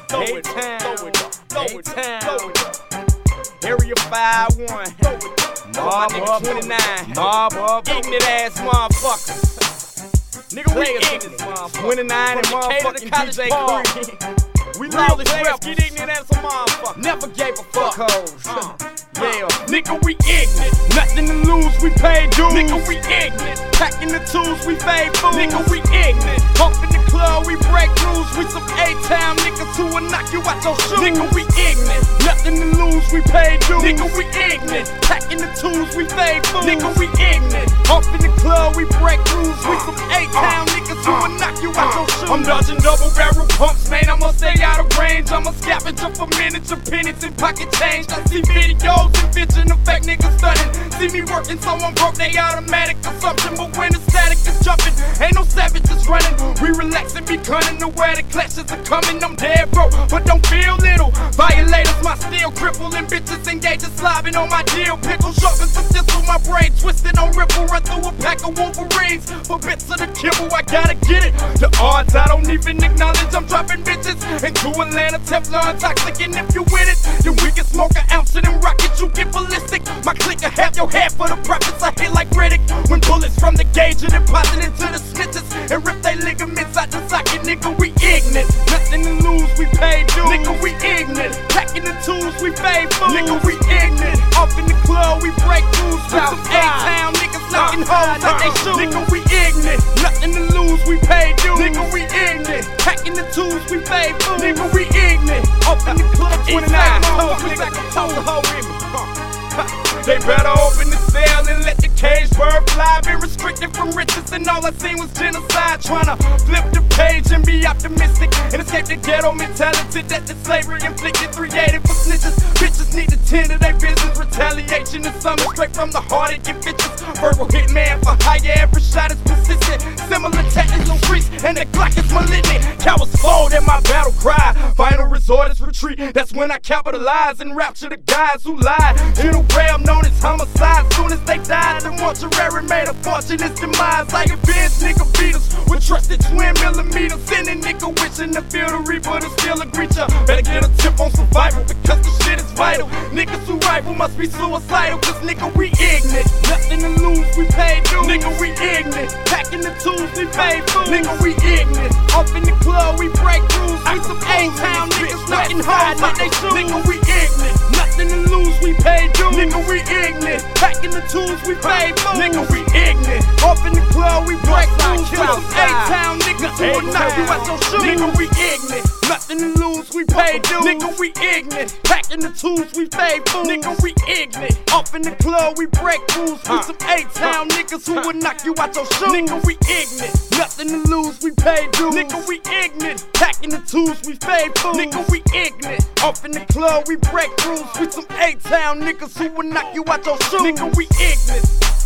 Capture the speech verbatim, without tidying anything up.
throw it up, throw it up, throw it up, throw it up. Area five one, Mob up twenty-nine, Mob up, ignorant ass motherfuckers. Nigga, we ignorant, twenty-nine and motherfucking D J Creed. We lawless rappers, get ignorant as a motherfucker. Never gave a fuck. Uh, yeah, nigga, we ignorant. Nothing to lose, we pay dues. Nigga, we ignorant. Packing the tools, we fade fools. Nigga, we ignorant. Pump in the club, we break rules. We some A-town niggas who will knock you out your shoes. Nigga, we ignorant. Nothing to lose, we pay dues. Nigga, we ignorant. Packing the tools, we fade fools. Nigga, we ignorant. Pump in the club, we break rules. We some A-town niggas who will knock you out your shoes. I'm dodging double barrel pumps, man. I'ma stay out of range. I'm a scavenger for miniature pennies and pocket change. I see videos and vision of fake niggas stunning. See me working, so I'm broke, they automatic consumption. But when the static is jumping, ain't no savages running. We relax and be cunning, aware the clashes are coming. I'm dead broke, but don't feel little. Violators, my steel crippling bitches engaging, slobbing on my deal. Pickle sharpens the thistle, my brain twisted on ripple. Run through a pack of Wolverines for bits of the kibble. I gotta get it. The odds I don't even acknowledge. I'm dropping bitches into Atlanta, Teflon toxic. And if you with it, then we can smoke an ounce of them rockets. You get ballistic. My clique will have your head for the profits. I hit like Riddick when bullets from the gauge are deposited into the snitches and rip they ligaments out the socket. Nigga, we ignorant. Nothing to lose, we pay dues. Nigga, we ignorant. Packing the tools, we fade fools. Nigga, we ignorant. Off in the club, we break rules. With some A-town niggas knocking hoes out they shoes. Nigga, we ignorant. Nothing to lose, we pay dues. Nigga, we ignorant. Packing the tools, we fade fools. Nigga, we ignorant. Off in the club, twenty-nine hoes. Nigga, told the hoe with me. They better open the cell and let the cage bird fly. Been restricted from riches and all I seen was genocide. Tryna flip the page and be optimistic and escape the ghetto mentality that the slavery inflicted. Created for snitches. Bitches need to tend to their business. Retaliation is something straight from the heart of your bitches. Verbal hitman for hire, every shot is persistent. Similar technical streets and the Glock is malignant. Cowards fold in my battle cry. Final resort is retreat. That's when I capitalize and rapture the guys who lied. In a realm known as homicide. Soon as they died, the mortuary made a fortune. Its demise. I avenge nigga beaters with trusted twin millimeters. Sending nigga wishing to feel the reaper to steal a creature. Better get a tip on survival because the shit is vital. Niggas who rival must be suicidal. Cause nigga we ignorant. Nothing to lose, we pay dues. Nigga we ignorant. Packing the tools, we pay fools. Nigga we ignorant. Off in the club, we break rules. We some A-town niggas knocking hoes like they shoes. Nigga we ignorant. Nothing to lose, we pay dues. Nigga we ignorant. Packing the tools, we pay fools. Nigga we ignorant. Off in the club, we break rules. We some A-town niggas who will knock you out your shoes. Nigga we ignorant. Nothing to lose, we pay dues. Nigga we ignorant. Packing the tools, we pay fools. Nigga we ignorant. Off in the club, we break rules. We some A-town niggas who will knock you out your shoes. Nigga we ignorant. Nothing to lose, we pay dues. Nigga we ignorant. Packing the tools, we pay fools. Nigga we ignorant. Off in the club, we break rules. We some A-town niggas who will knock you out your shoes. Nigga we ignorant.